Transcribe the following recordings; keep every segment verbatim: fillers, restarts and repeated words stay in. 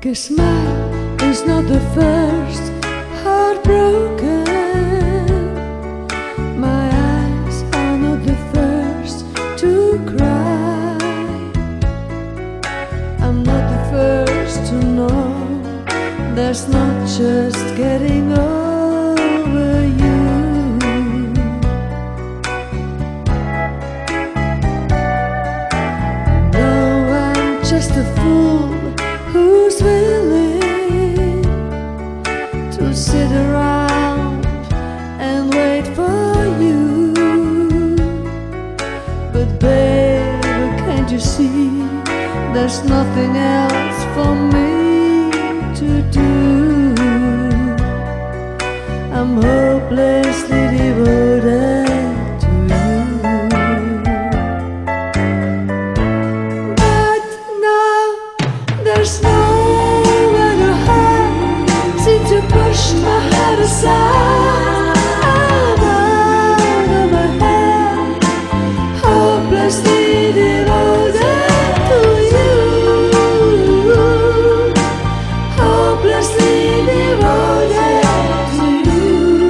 'Cause mine is not the first heartbroken. My eyes are not the first to cry. I'm not the first to know there's not just getting over you. No, I'm just a fool who's willing to sit around and wait for you. But baby, can't you see there's nothing else for me to do? I'm hopelessly devoted to you. But now there's nowhere to hide, seem to push my head aside. I'm out of my head, hopelessly devoted to you. Hopelessly devoted to you.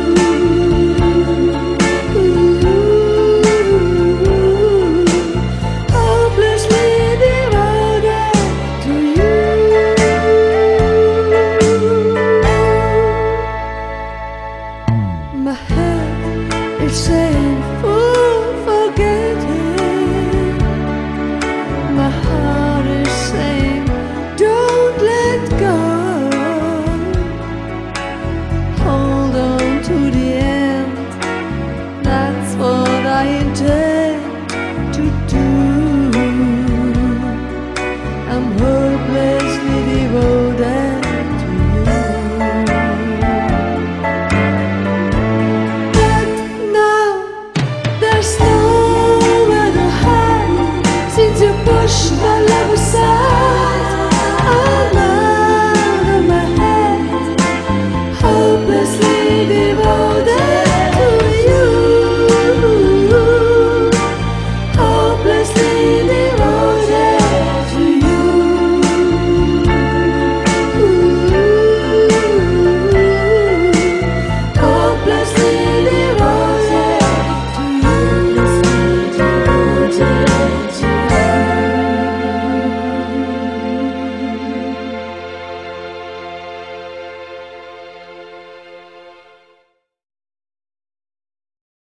Hopelessly devoted to you. My head is saying,